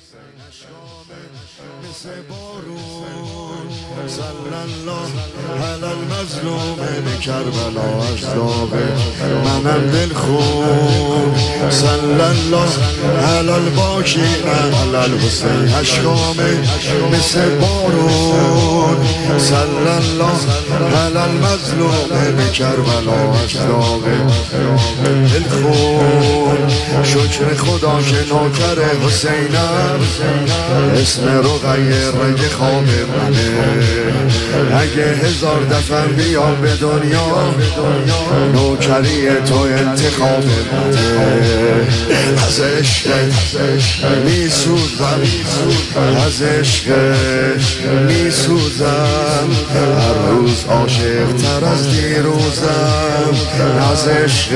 مثل بارون صلی الله علی المظلوم به کربلا از داغ منم دل خون صلی الله علی الباکی علی الحسین اشکام مثل بارون صلی الله علی المظلوم به کربلا از داغ دل خون شکر خدا که نوکر حسینم اسم رقیه رنگ خواب منه اگه هزار دفعه بیام به دنیا نوکری تو انتخاب منه از عشق میسوزم از عشق میسوزم هر روز عاشق تر از دیروزم از عشق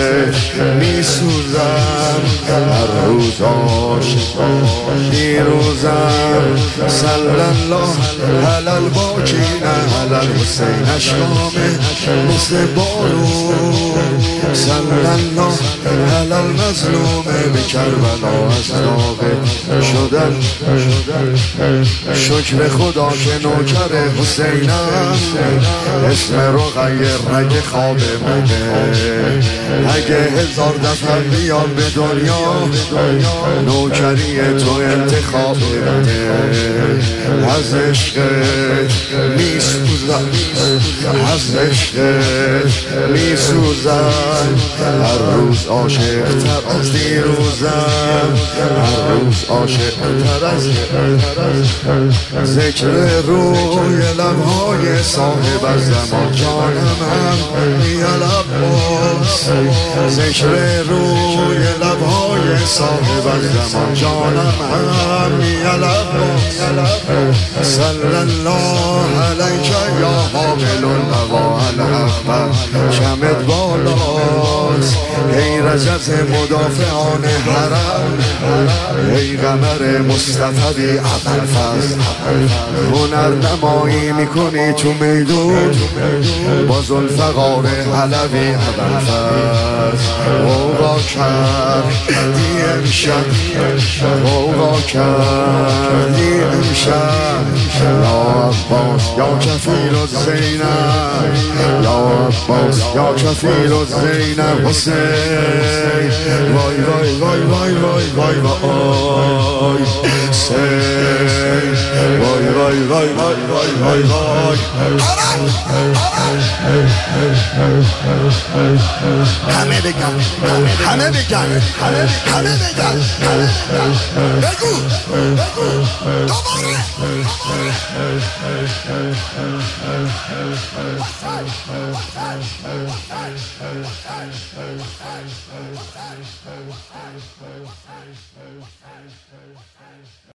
میسوزم هر روز عاشق دیروزم صلی الله علی الباکین علی الحسین اشکام مثل بارون صلی الله علی المظلوم به کربلا از داغ شدن شکر خدا که نوکر حسینم اسم رقیه رگ خواب منه اگه هزار دفعه بیام به دنیا نوکری تو انتخاب منه از عشق میسوزم از عشق میسوزم هر روز عاشق تر از دیروزم هر روز عاشق تر از ذکر روی لبهای صاحب از زمان جانم هم یا لباس ذکر روی لبهای صاحب از زمان جانم هم یا لباس صلی الله علیک یا حامل النوا الحق شمت بالاست ای رجز مدافعان حرم ای قمر مصطفی ابوالفضل هنر نمایی میکنی تو میدون با ذوالفقار علوی ابوالفضل غوغا کردی امشب غوغا کردی امشب یا عباس یا کفیل الزینب یا عباس یا کفیل الزینب حسین وای وای وای وای وای وای وای حسین وای وای وای وای وای وای وای همه بگن همه بگن همه بگن بگو دوباره